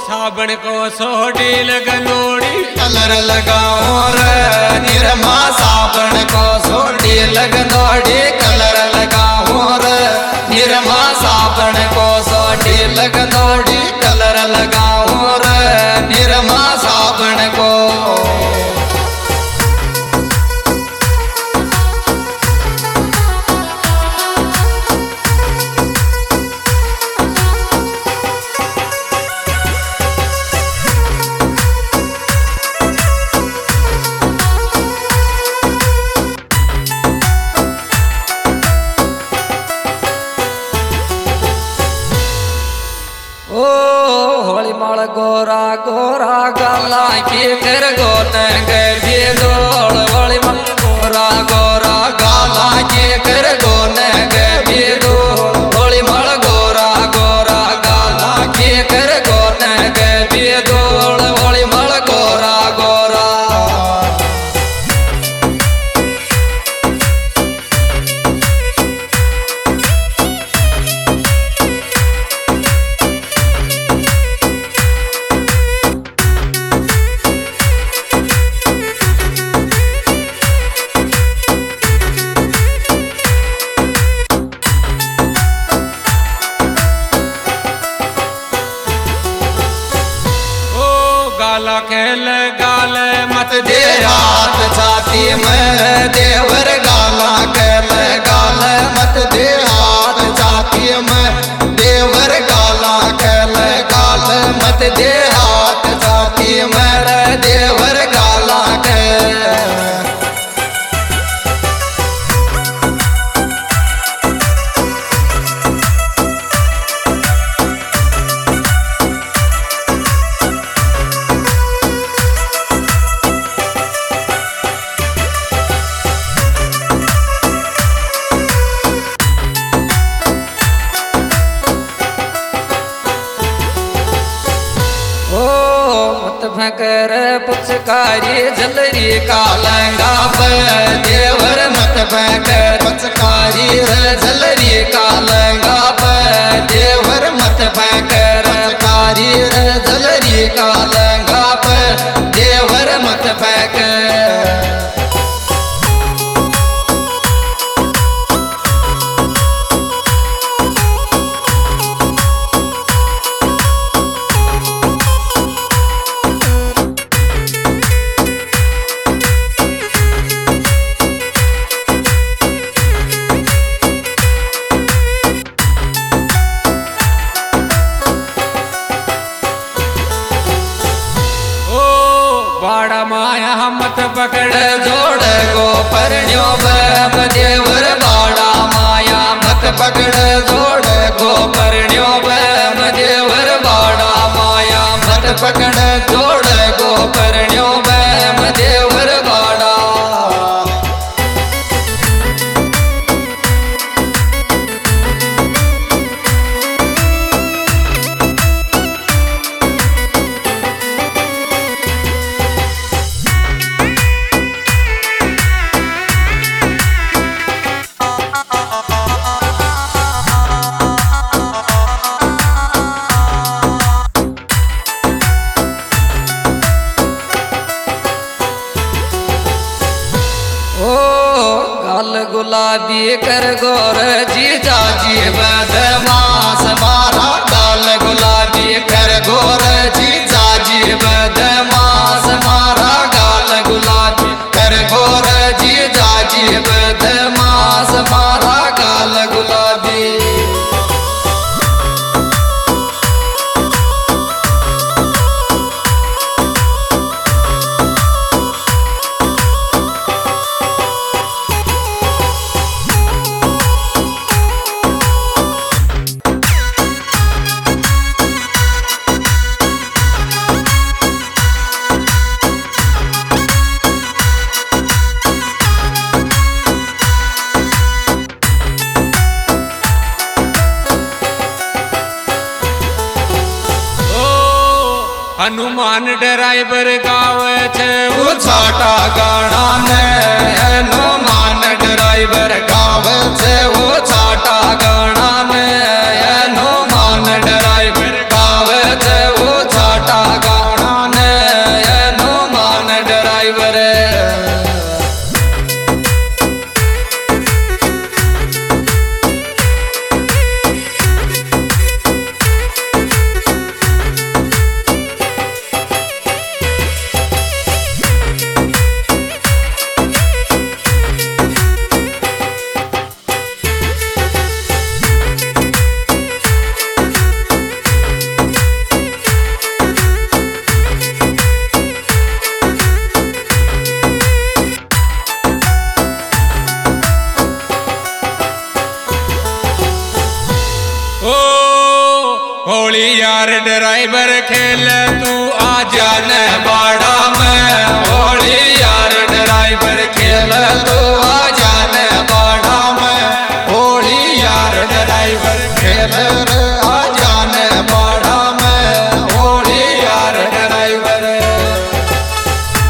साबण को सोडी लगनोड़ी कलर लगाओ रे निरमा साबण को सोडी लगनोड़ी कलर लगाओ रे निरमा साबण को सोडी लगनोड़ी कलर लगाओ रे निरमा साबण को गोरा गोरा गाला की कर गोन गे गोल वाली मन गोरा गोरा गाला की कर गोन गे गोली मल गोरा गोरा गाला की कर गोन गे गोल वाली मल गोरा गोरा गाला खेल गाल मत दे हाथ छाती में देवर गाला खेल गाल मत दे हाथ छाती में देवर गाला खेल गाल मत दे हाथ छाती में देवर गाला खेल कर पुचकारी जलरी कालंगा देवर मत कर पुचकारी जलरी कालंगा देवर मत कर पुचकारी जलरी कालंगा देवर मत कर बाड़ा माया मत पकड़ जोड़ गो परण्यो देवर बाड़ा माया मत पकड़ जोड़ गो परण्यो देवर बाड़ा माया मत पकड़ जोड़ गो परण्यो देवर बाड़ा गुलाबी कर गोर जीजा जी बदमाश मारा गाल गुलाबी कर गोर जीजा जी बदमाश मारा गाल गुलाबी कर गोर जीजा जी बदमाश मारा गाल गुलाबी हनुमान ड्राइवर गावे छे वो छाटा गाना ने हनुमान ड्राइवर गावे छे वो छाटा गाना ने हनुमान ड्राइवर गावे छे वो छाटा खेल तू आ जाने बाड़ा में होली यार ड्राइवर खेल तू आ जाने बाड़ा में होली यार ड्राइवर खेल